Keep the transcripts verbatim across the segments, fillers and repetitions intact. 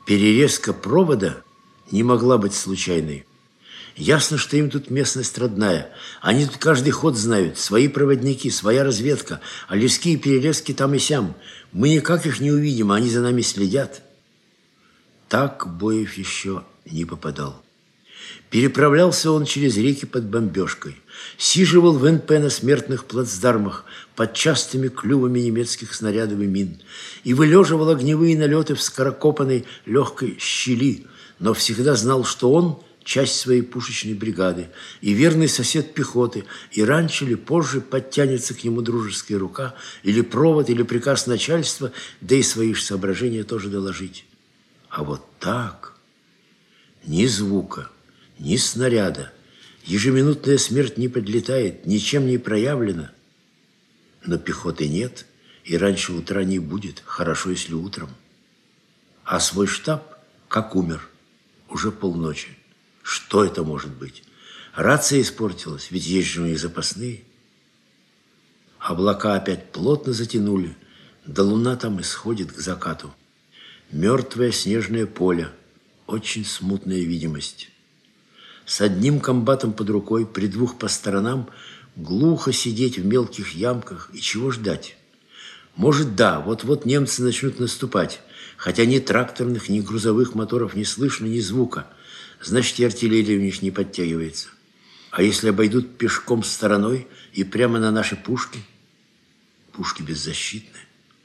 Перерезка провода не могла быть случайной. Ясно, что им тут местность родная. Они тут каждый ход знают. Свои проводники, своя разведка. А лески и перерезки там и сям. Мы никак их не увидим, а они за нами следят. Так Боев еще не попадал. Переправлялся он через реки под бомбежкой. Сиживал в эн пэ на смертных плацдармах под частыми клювами немецких снарядов и мин и вылеживал огневые налеты в скорокопанной легкой щели, но всегда знал, что он часть своей пушечной бригады и верный сосед пехоты, и раньше или позже подтянется к нему дружеская рука или провод, или приказ начальства, да и свои же соображения тоже доложить. А вот так ни звука, ни снаряда, ежеминутная смерть не подлетает, ничем не проявлена. Но пехоты нет, и раньше утра не будет, хорошо, если утром. А свой штаб как умер, уже полночи. Что это может быть? Рация испортилась, ведь есть же у них запасные. Облака опять плотно затянули, да луна там исходит к закату. Мертвое снежное поле, очень смутная видимость. С одним комбатом под рукой, при двух по сторонам, глухо сидеть в мелких ямках и чего ждать? Может, да, вот-вот немцы начнут наступать, хотя ни тракторных, ни грузовых моторов не слышно, ни звука. Значит, и артиллерия у них не подтягивается. А если обойдут пешком стороной и прямо на наши пушки? Пушки беззащитны.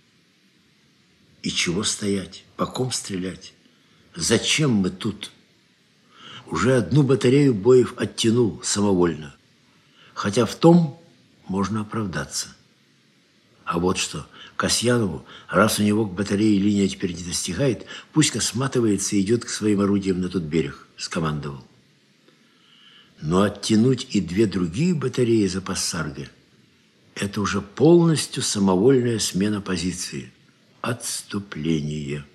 И чего стоять? По ком стрелять? Зачем мы тут? Уже одну батарею Боев оттянул самовольно. Хотя в том можно оправдаться. А вот что, Касьянову, раз у него к батарее линия теперь не достигает, пусть-ка сматывается и идет к своим орудиям на тот берег, скомандовал. Но оттянуть и две другие батареи за Пассарго – это уже полностью самовольная смена позиции. Отступление.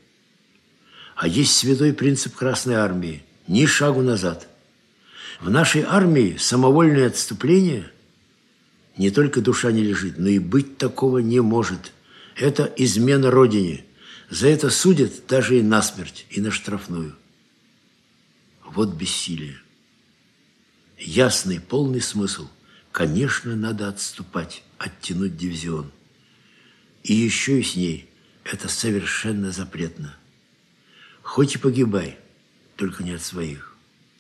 А есть святой принцип Красной Армии – ни шагу назад. В нашей армии самовольное отступление не только душа не лежит, но и быть такого не может. Это измена Родине. За это судят даже и насмерть, и на штрафную. Вот бессилие. Ясный, полный смысл. Конечно, надо отступать, оттянуть дивизион. И еще и с ней. Это совершенно запретно. Хоть и погибай, только не от своих.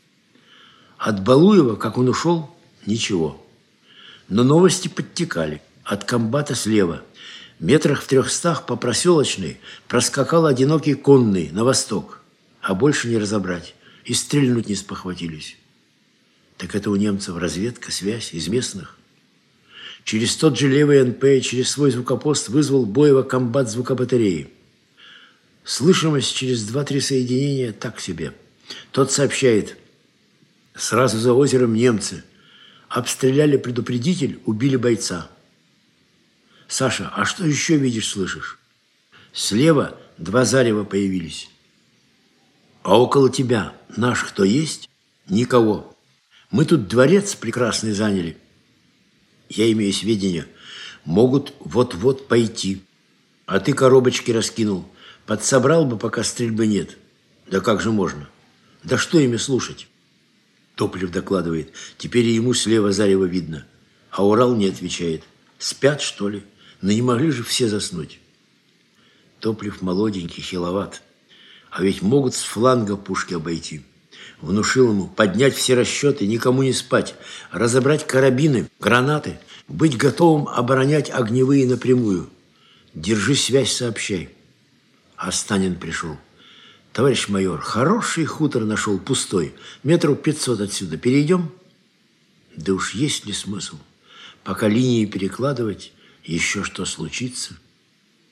От Балуева, как он ушел, ничего. Но новости подтекали. От комбата слева, метрах в трехстах по проселочной, проскакал одинокий конный на восток. А больше не разобрать. И стрельнуть не спохватились. Так это у немцев разведка, связь из местных. Через тот же левый эн пэ, через свой звукопост вызвал Боева комбат звукобатареи. Слышимость через два-три соединения так себе. Тот сообщает: сразу за озером немцы. Обстреляли предупредитель, убили бойца. Саша, а что еще видишь, слышишь? Слева два зарева появились. А около тебя наш кто есть? Никого. Мы тут дворец прекрасный заняли. Я имею сведения. Могут вот-вот пойти. А ты коробочки раскинул. Подсобрал бы, пока стрельбы нет. Да как же можно? Да что ими слушать? Топлев докладывает. Теперь и ему слева зарево видно. А Урал не отвечает. Спят, что ли? Но не могли же все заснуть. Топлев молоденький, хиловат. А ведь могут с фланга пушки обойти. Внушил ему поднять все расчеты, никому не спать, разобрать карабины, гранаты, быть готовым оборонять огневые напрямую. Держи связь, сообщай. А Станин пришел. Товарищ майор, хороший хутор нашел, пустой. Метров пятьсот отсюда. Перейдем? Да уж есть ли смысл? Пока линии перекладывать, еще что случится?